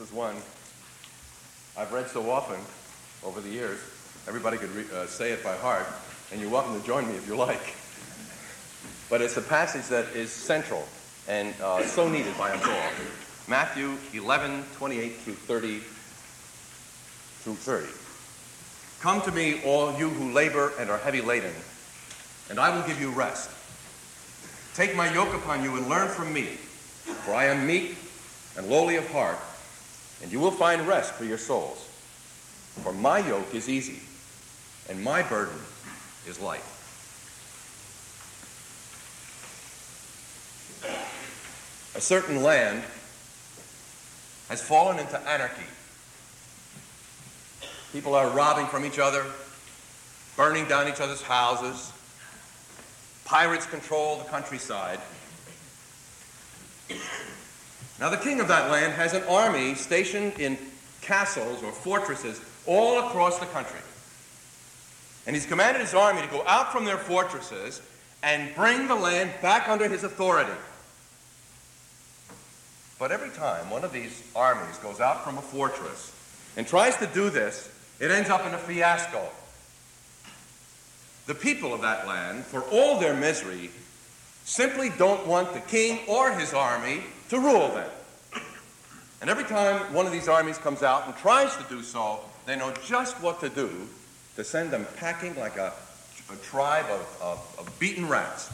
is one I've read so often over the years. Everybody could say it by heart, and you're welcome to join me if you like. But it's a passage that is central and so needed by us all. Matthew 11:28 through 30. Come to me, all you who labor and are heavy laden, and I will give you rest. Take my yoke upon you and learn from me, for I am meek and lowly of heart, and you will find rest for your souls. For my yoke is easy, and my burden is light. A certain land has fallen into anarchy. People are robbing from each other, burning down each other's houses. Pirates control the countryside. Now, the king of that land has an army stationed in castles or fortresses all across the country. And he's commanded his army to go out from their fortresses and bring the land back under his authority. But every time one of these armies goes out from a fortress and tries to do this, it ends up in a fiasco. The people of that land, for all their misery, simply don't want the king or his army to rule them. And every time one of these armies comes out and tries to do so, they know just what to do to send them packing like a tribe of beaten rats.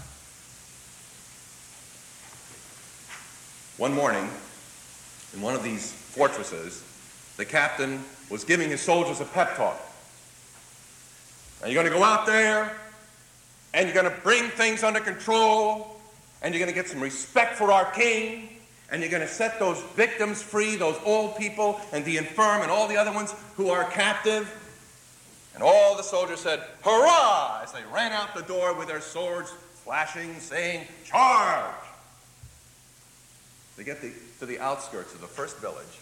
One morning, in one of these fortresses, the captain was giving his soldiers a pep talk. Now, you're going to go out there, and you're going to bring things under control, and you're going to get some respect for our king, and you're going to set those victims free, those old people, and the infirm, and all the other ones who are captive. And all the soldiers said, "Hurrah!" as they ran out the door with their swords flashing, saying, "Charge!" They get to the outskirts of the first village,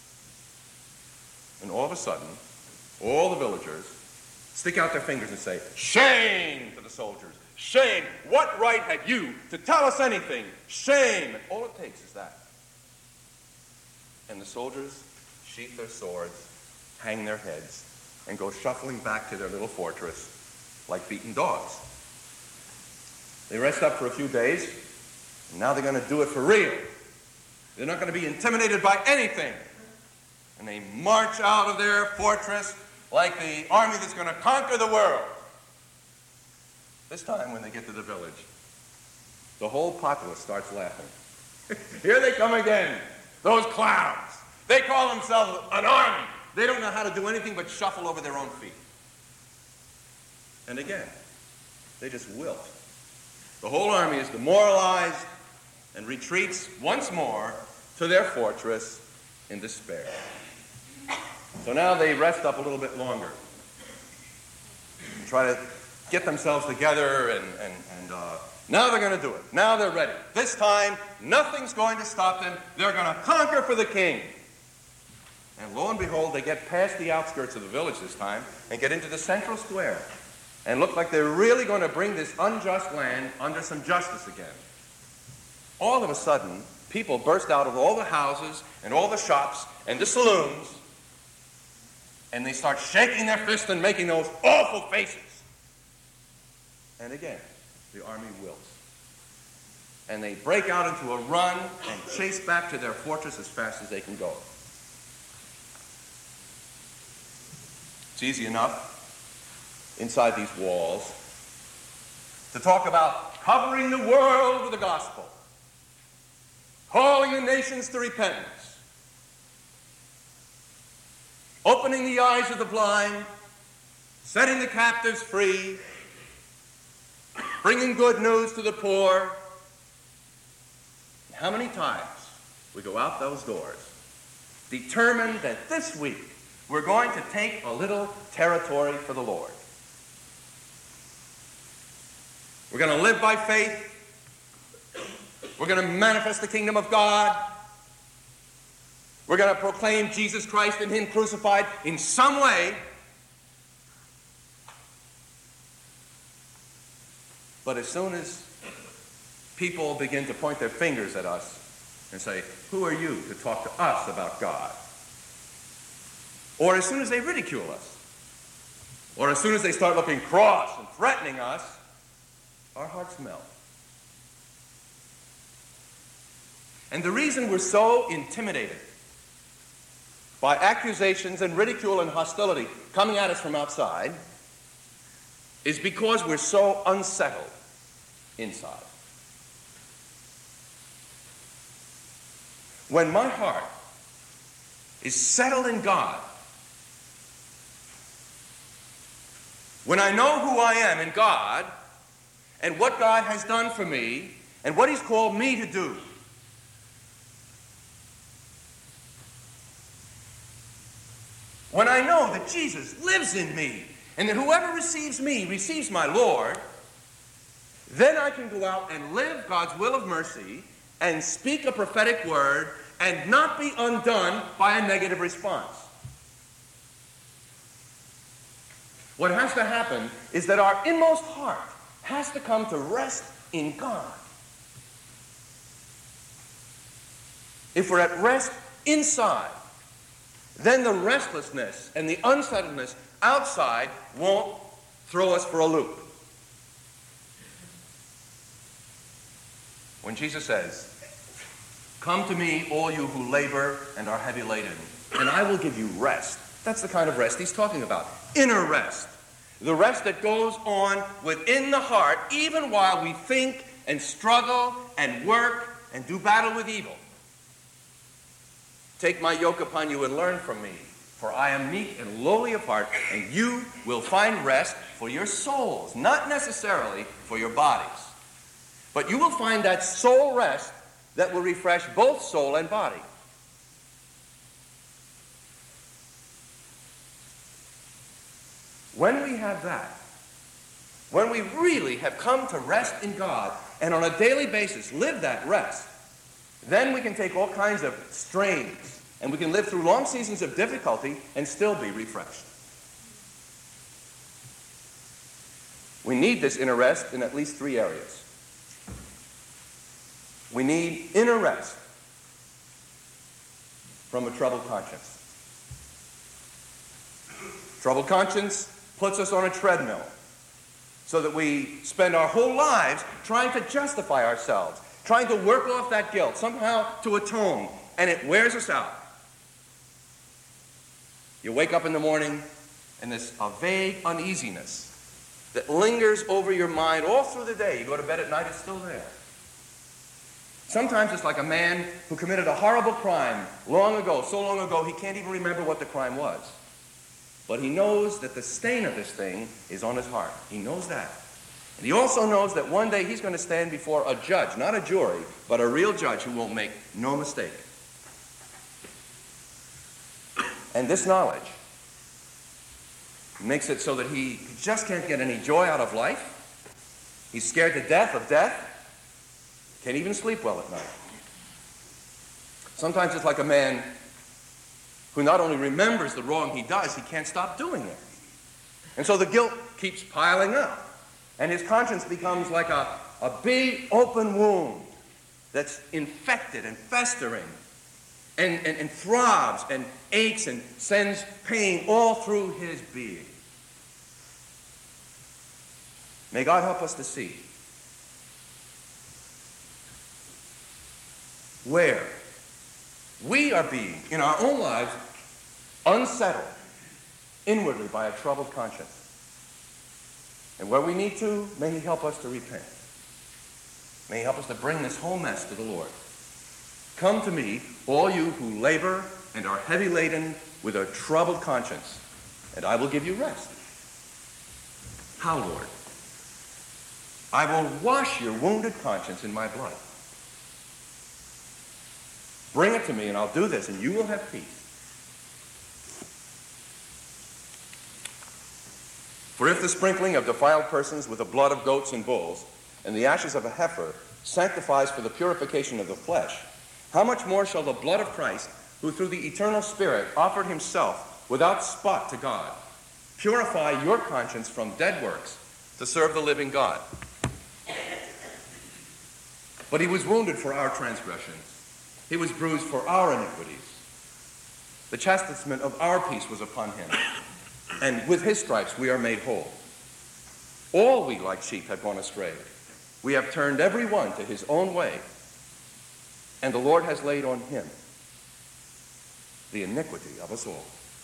and all of a sudden, all the villagers stick out their fingers and say, "Shame!" to the soldiers. "Shame! What right have you to tell us anything? Shame!" And all it takes is that. And the soldiers sheath their swords, hang their heads, and go shuffling back to their little fortress like beaten dogs. They rest up for a few days, and now they're going to do it for real. They're not going to be intimidated by anything. And they march out of their fortress like the army that's going to conquer the world. This time, when they get to the village, the whole populace starts laughing. Here they come again, those clowns. They call themselves an army. They don't know how to do anything but shuffle over their own feet. And again, they just wilt. The whole army is demoralized and retreats once more to their fortress in despair. So now they rest up a little bit longer and try to get themselves together, and now they're going to do it. Now they're ready. This time, nothing's going to stop them. They're going to conquer for the king. And lo and behold, they get past the outskirts of the village this time and get into the central square and look like they're really going to bring this unjust land under some justice again. All of a sudden, people burst out of all the houses and all the shops and the saloons, and they start shaking their fists and making those awful faces. And again, the army wilts. And they break out into a run and chase back to their fortress as fast as they can go. It's easy enough inside these walls to talk about covering the world with the gospel, calling the nations to repentance, opening the eyes of the blind, setting the captives free, bringing good news to the poor. How many times we go out those doors determined that this week we're going to take a little territory for the Lord. We're going to live by faith. We're going to manifest the kingdom of God. We're going to proclaim Jesus Christ and Him crucified in some way. But as soon as people begin to point their fingers at us and say, "Who are you to talk to us about God?" or as soon as they ridicule us, or as soon as they start looking cross and threatening us, our hearts melt. And the reason we're so intimidated by accusations and ridicule and hostility coming at us from outside is because we're so unsettled inside. When my heart is settled in God, when I know who I am in God and what God has done for me and what He's called me to do, when I know that Jesus lives in me and that whoever receives me receives my Lord, then I can go out and live God's will of mercy and speak a prophetic word and not be undone by a negative response. What has to happen is that our inmost heart has to come to rest in God. If we're at rest inside, then the restlessness and the unsettledness outside won't throw us for a loop. When Jesus says, "Come to me, all you who labor and are heavy laden, and I will give you rest." That's the kind of rest He's talking about. Inner rest. The rest that goes on within the heart, even while we think and struggle and work and do battle with evil. "Take my yoke upon you and learn from me, for I am meek and lowly of heart, and you will find rest for your souls," not necessarily for your bodies. But you will find that soul rest that will refresh both soul and body. When we have that, when we really have come to rest in God and on a daily basis live that rest, then we can take all kinds of strains and we can live through long seasons of difficulty and still be refreshed. We need this inner rest in at least 3 areas. We need inner rest from a troubled conscience. Troubled conscience puts us on a treadmill so that we spend our whole lives trying to justify ourselves, trying to work off that guilt, somehow to atone, and it wears us out. You wake up in the morning and there's a vague uneasiness that lingers over your mind all through the day. You go to bed at night, it's still there. Sometimes it's like a man who committed a horrible crime long ago, so long ago he can't even remember what the crime was. But he knows that the stain of this thing is on his heart. He knows that. And he also knows that one day he's going to stand before a judge, not a jury, but a real judge who won't make no mistake. And this knowledge makes it so that he just can't get any joy out of life. He's scared to death of death. Can't even sleep well at night. Sometimes it's like a man who not only remembers the wrong he does, he can't stop doing it. And so the guilt keeps piling up. And his conscience becomes like a big open wound that's infected and festering and throbs and aches and sends pain all through his being. May God help us to see where we are being, in our own lives, unsettled inwardly by a troubled conscience. And where we need to, may He help us to repent. May He help us to bring this whole mess to the Lord. "Come to me, all you who labor and are heavy laden with a troubled conscience, and I will give you rest." How, Lord? "I will wash your wounded conscience in my blood." Bring it to me and I'll do this and you will have peace. "For if the sprinkling of defiled persons with the blood of goats and bulls and the ashes of a heifer sanctifies for the purification of the flesh, how much more shall the blood of Christ, who through the eternal Spirit offered himself without spot to God, purify your conscience from dead works to serve the living God? But he was wounded for our transgressions. He was bruised for our iniquities. The chastisement of our peace was upon him, and with his stripes we are made whole. All we like sheep have gone astray. We have turned every one to his own way, and the Lord has laid on him the iniquity of us all.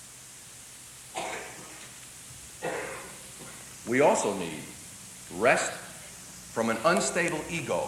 We also need rest from an unstable ego.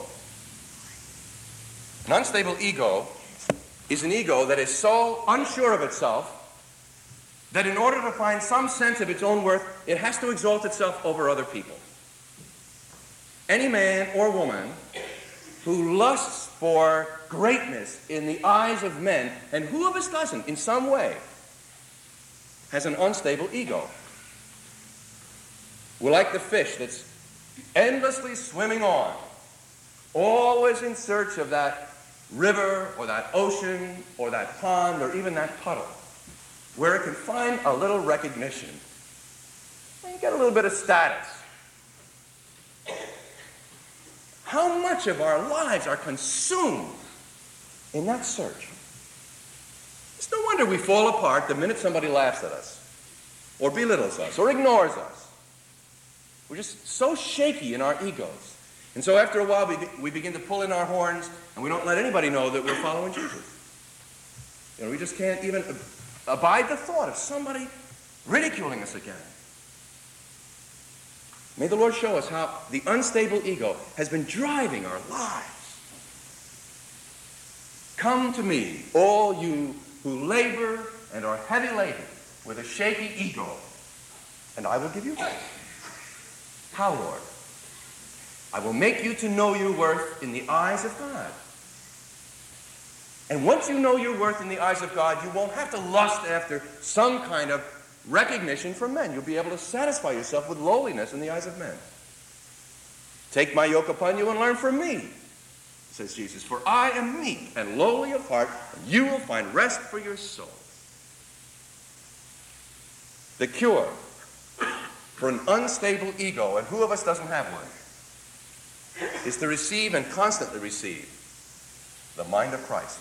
An unstable ego is an ego that is so unsure of itself that in order to find some sense of its own worth, it has to exalt itself over other people. Any man or woman who lusts for greatness in the eyes of men, and who of us doesn't in some way, has an unstable ego. We're like the fish that's endlessly swimming on, always in search of that river or that ocean or that pond or even that puddle where it can find a little recognition and get a little bit of status. How much of our lives are consumed in that search? It's no wonder we fall apart the minute somebody laughs at us or belittles us or ignores us. We're just so shaky in our egos. And so after a while, we begin to pull in our horns, and we don't let anybody know that we're following Jesus. We just can't even abide the thought of somebody ridiculing us again. May the Lord show us how the unstable ego has been driving our lives. Come to me, all you who labor and are heavy laden with a shaky ego, and I will give you rest. How, Lord? I will make you to know your worth in the eyes of God. And once you know your worth in the eyes of God, you won't have to lust after some kind of recognition from men. You'll be able to satisfy yourself with lowliness in the eyes of men. Take my yoke upon you and learn from me, says Jesus, for I am meek and lowly of heart, and you will find rest for your soul. The cure for an unstable ego, and who of us doesn't have one, is to receive and constantly receive the mind of Christ.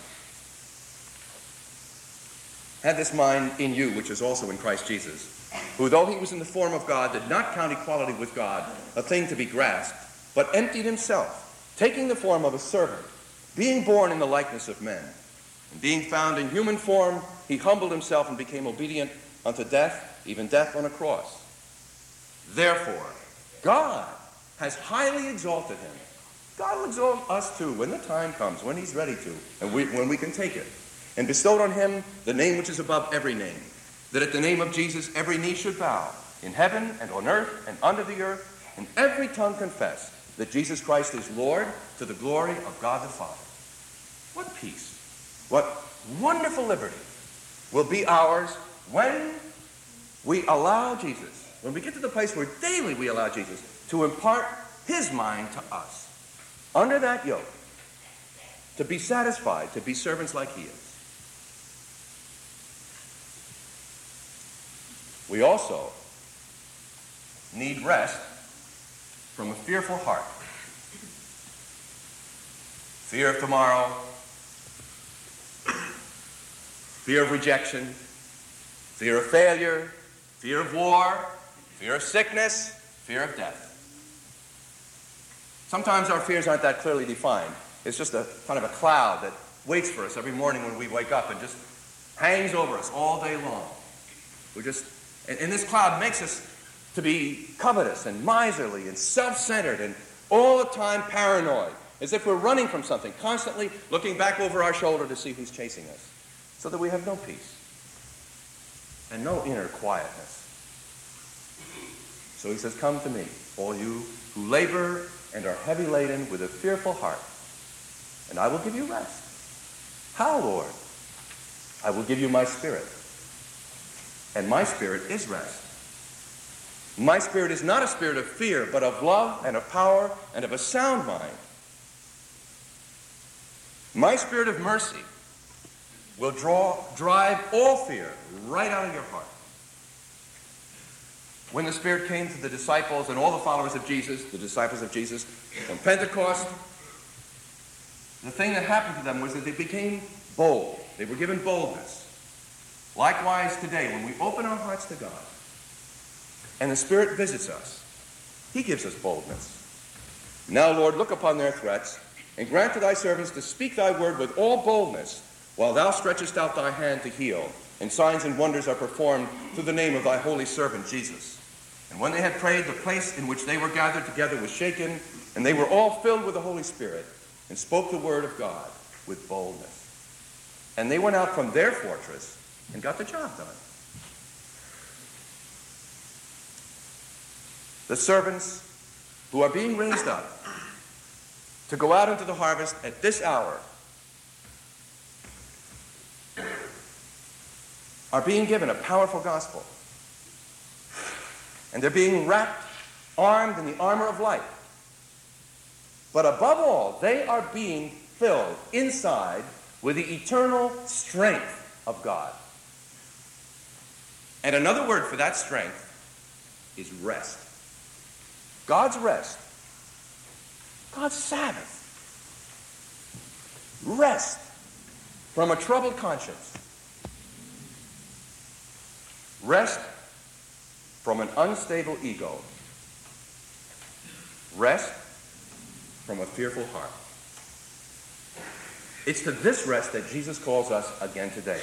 Have this mind in you, which is also in Christ Jesus, who, though he was in the form of God, did not count equality with God a thing to be grasped, but emptied himself, taking the form of a servant, being born in the likeness of men. And being found in human form, he humbled himself and became obedient unto death, even death on a cross. Therefore, God has highly exalted him. God will exalt us too when the time comes, when he's ready to, and when we can take it. And bestowed on him the name which is above every name, that at the name of Jesus every knee should bow, in heaven and on earth and under the earth, and every tongue confess that Jesus Christ is Lord, to the glory of God the Father. What peace, what wonderful liberty will be ours when we allow Jesus, when we get to the place where daily we allow Jesus to impart his mind to us, under that yoke, to be satisfied, to be servants like he is. We also need rest from a fearful heart. Fear of tomorrow, fear of rejection, fear of failure, fear of war, fear of sickness, fear of death. Sometimes our fears aren't that clearly defined. It's just a kind of a cloud that waits for us every morning when we wake up and just hangs over us all day long. And this cloud makes us to be covetous and miserly and self-centered and all the time paranoid, as if we're running from something, constantly looking back over our shoulder to see who's chasing us, so that we have no peace and no inner quietness. So he says, come to me, all you who labor and are heavy laden with a fearful heart, and I will give you rest. How, Lord? I will give you my spirit. And my spirit is rest. My spirit is not a spirit of fear, but of love and of power and of a sound mind. My spirit of mercy will drive all fear right out of your heart. When the Spirit came to the disciples and all the followers of Jesus, the disciples of Jesus, on Pentecost, the thing that happened to them was that they became bold. They were given boldness. Likewise today, when we open our hearts to God and the Spirit visits us, he gives us boldness. Now, Lord, look upon their threats and grant to thy servants to speak thy word with all boldness while thou stretchest out thy hand to heal, and signs and wonders are performed through the name of thy holy servant Jesus. And when they had prayed, the place in which they were gathered together was shaken, and they were all filled with the Holy Spirit and spoke the word of God with boldness. And they went out from their fortress and got the job done. The servants who are being raised up to go out into the harvest at this hour are being given a powerful gospel. And they're being wrapped, armed in the armor of light. But above all, they are being filled inside with the eternal strength of God. And another word for that strength is rest. God's rest. God's Sabbath. Rest from a troubled conscience. Rest from an unstable ego. Rest from a fearful heart. It's to this rest that Jesus calls us again today.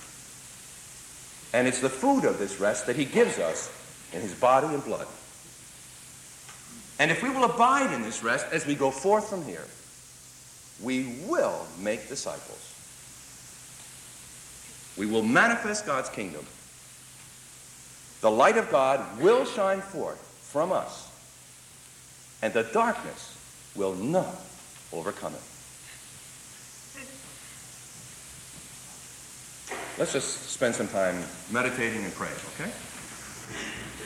And it's the food of this rest that he gives us in his body and blood. And if we will abide in this rest as we go forth from here, we will make disciples. We will manifest God's kingdom. The light of God will shine forth from us, and the darkness will not overcome it. Let's just spend some time meditating and praying, okay?